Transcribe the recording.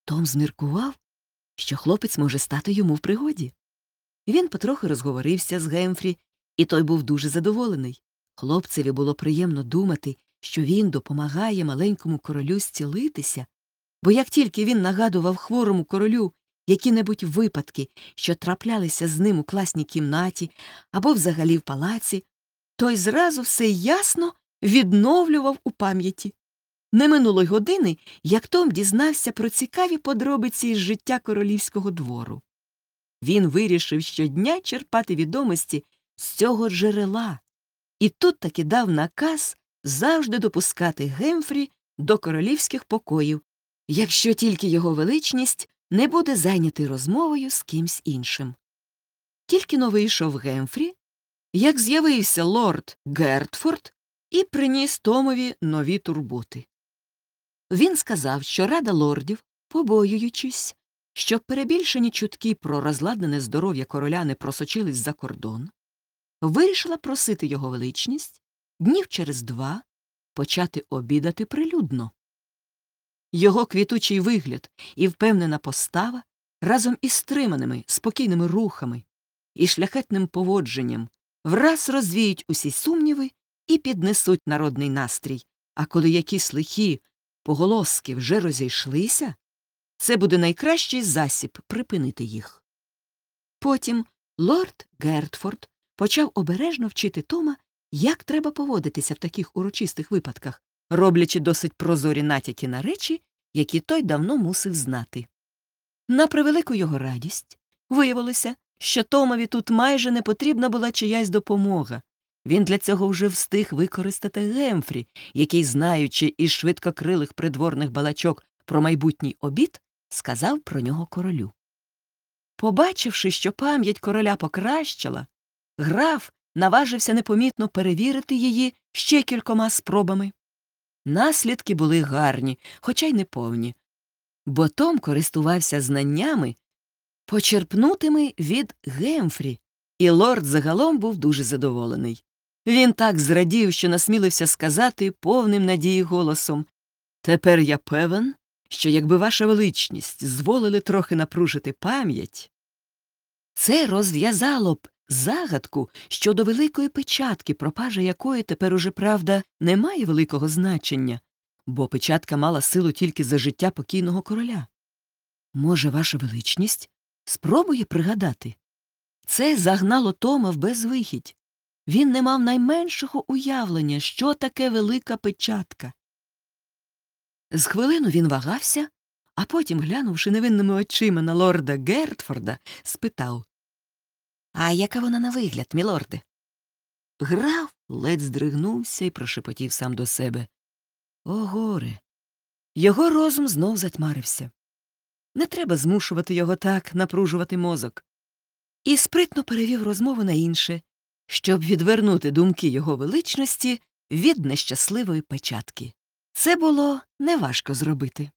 Том зміркував, що хлопець може стати йому в пригоді. Він потрохи розговорився з Гемфрі, і той був дуже задоволений. Хлопцеві було приємно думати, що він допомагає маленькому королю зцілитися, бо як тільки він нагадував хворому королю які-небудь випадки, що траплялися з ним у класній кімнаті або взагалі в палаці, той зразу все ясно відновлював у пам'яті. Не минуло й години, як Том дізнався про цікаві подробиці із життя королівського двору. Він вирішив щодня черпати відомості з цього джерела, і тут таки дав наказ завжди допускати Гемфрі до королівських покоїв, якщо тільки його величність не буде зайнятий розмовою з кимсь іншим. Тільки но вийшов Гемфрі, як з'явився лорд Гертфорд і приніс Томові нові турботи. Він сказав, що Рада лордів, побоюючись, щоб перебільшені чутки про розладнене здоров'я короля не просочились за кордон, вирішила просити його величність днів через 2 почати обідати прилюдно. Його квітучий вигляд і впевнена постава разом із стриманими, спокійними рухами і шляхетним поводженням враз розвіють усі сумніви і піднесуть народний настрій, а коли якісь лихі поголоски вже розійшлися, це буде найкращий засіб припинити їх. Потім лорд Гертфорд почав обережно вчити Тома, як треба поводитися в таких урочистих випадках, роблячи досить прозорі натяки на речі, які той давно мусив знати. На превелику його радість виявилося, що Томові тут майже не потрібна була чиясь допомога. Він для цього вже встиг використати Гемфрі, який, знаючи із швидкокрилих придворних балачок про майбутній обід, сказав про нього королю. Побачивши, що пам'ять короля покращила, граф наважився непомітно перевірити її ще кількома спробами. Наслідки були гарні, хоча й неповні, бо Том користувався знаннями, почерпнутими від Гемфрі, і лорд загалом був дуже задоволений. Він так зрадів, що насмілився сказати повним надії голосом: «Тепер я певен, що якби ваша величність зволили трохи напружити пам'ять, це розв'язало б загадку щодо великої печатки, пропажа якої тепер уже, правда, не має великого значення, бо печатка мала силу тільки за життя покійного короля. Може, ваша величність спробує пригадати?» Це загнало Тома в безвихідь. Він не мав найменшого уявлення, що таке велика печатка. З хвилину він вагався, а потім, глянувши невинними очима на лорда Гертфорда, спитав: «А яка вона на вигляд, мілорде?» Граф ледь здригнувся і прошепотів сам до себе: «О, горе!» Його розум знов затьмарився. Не треба змушувати його так напружувати мозок. І спритно перевів розмову на інше, щоб відвернути думки його величності від нещасливої печатки. Це було неважко зробити.